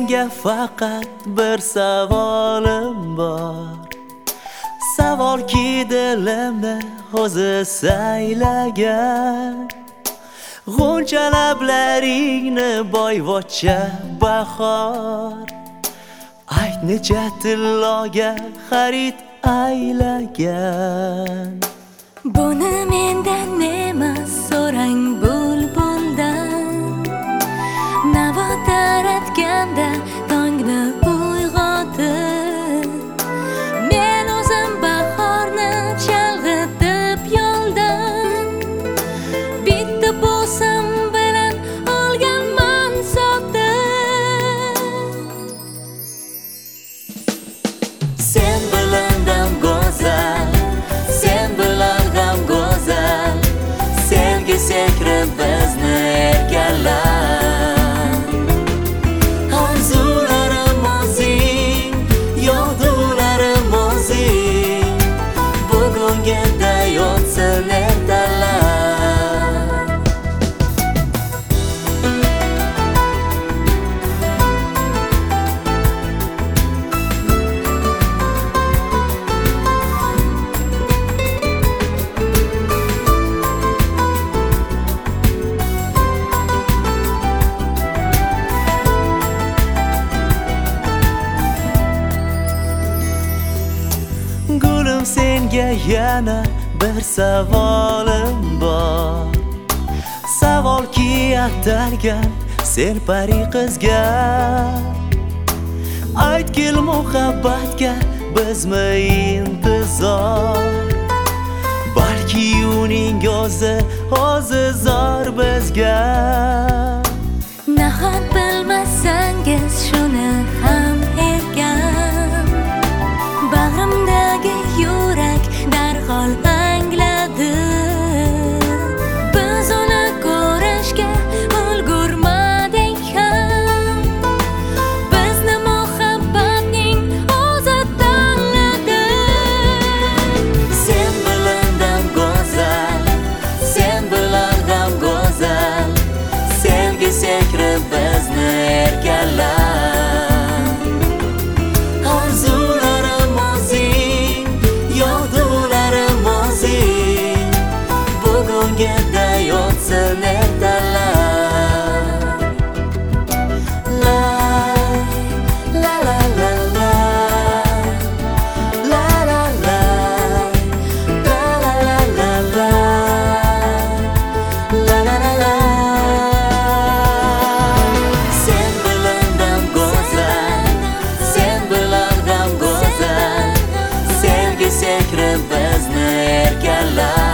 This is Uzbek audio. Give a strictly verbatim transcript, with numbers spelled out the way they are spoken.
senga faqat bir savolim bor. Savolki dilimni o'zi saylagan, g'uncha lablaringni boyvochcha bahor. Ayt necha tilloga xarid aylagan. Buni mendan emas, so'rang bulbuldan. Navo taratganda tongni uyg'otib, men o'zim bahorni chalg'itib yo'ldan. Bitta bo'lsam bilan olganman sotib. Sen bilan dam go'zal, sen bilan g'am go'zal, sevgi sekrib bizni erkalar. Orzularim o'zing, yog'dularim o'zing, bugungida yotsin ertalar. Gulim, senga yana bir savolim bor. Savolki atalgan serpari qizga, aytgil muhabbatga bizmi intizor? Balki uning o'zi o'zi zor bizga. Nahot bilmasangiz shuni ham erkan, bag'rimdagi yurak darhol angladi. Biz uni ko'rishga ulgurmadik ham, bizni muhabbatning o'zi tanladi. Sen bilan dam go'zal, sen bilan g'am go'zal, sevgi sekrib bizni erkalar. Orzularim o'zing, yog'dularim o'zing, bugungida yotsin ertalar. La la la la la, la la la, la la la la la, la la la la. Sen bilan dam go'zal, sen bilan g'am go'zal, sevgi sekrib bizni erkalar.